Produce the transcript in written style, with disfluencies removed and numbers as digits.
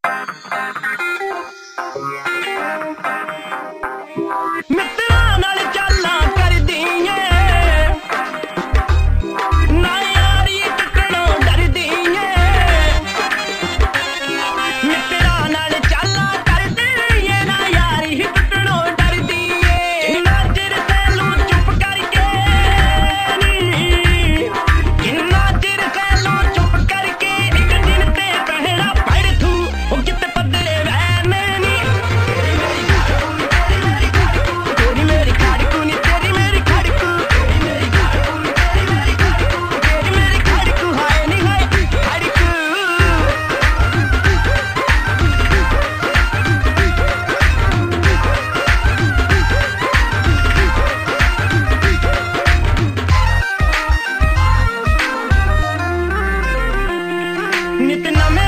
ਮਿੱਤਰਾਂ ਨਾਲ ਚਾਲਾਂ ਕਰਦੀ ਏ ਨਾ ਯਾਰੀ ਟੁੱਟਣੋਂ ਡਰਦੀ ਏ ਮਿੱਤਰਾਂ ਨਾਲ ਚਾਲਾਂ ਕਰਦੀ ਏ ਨਾ ਯਾਰੀ ਟੁੱਟਣੋਂ ਡਰਦੀ ਏ ਕਿੰਨਾ ਚਿਰ ਸੈਲੂ ਚੁੱਪ ਕਰਕੇ ਨੀ ਕਿੰਨਾ ਚਿਰ ਸੈਲੂ ਚੁੱਪ ਕਰਕੇ ਇੱਕ ਦਿਨ ਤੇ ਪਹਿਣਾ ਪੜ ਤੂੰ ਉਹ ਕਿਤੇ ਪੱਧਰੇ ਵੈਨੇ ਨੀ तेरी मेरी खड़कू नी तेरी मेरी खड़कू तेरी मेरी खड़कू हाय नी हाय खड़कू नित नवे